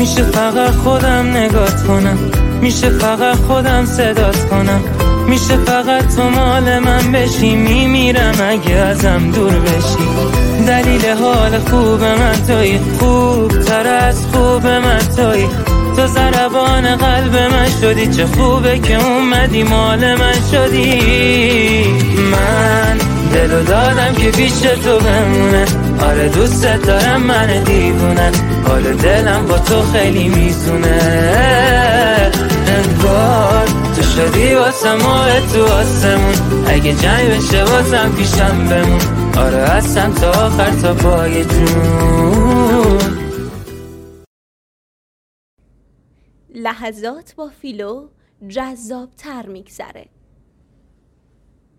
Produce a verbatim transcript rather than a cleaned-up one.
میشه فقط خودم نگات کنم، میشه فقط خودم صدات کنم، میشه فقط تو مال من بشی، میمیرم اگه ازم دور بشی. دلیل حال خوب من توی، خوب تر از خوب من توی، تو ضربان قلب من شدی، چه خوبه که اومدی مال من شدی. من دلو دادم که پیش تو بمونه، آره دوست دارم من دیوونه، حال دلم با تو خیلی میزونه. انگار تو شدی واسه ماه تو آسمون، اگه جنگ بشه بازم پیشم بمون، آره هستم تا آخر تا پای جون. لحظات با فیلو جذاب تر میگذره.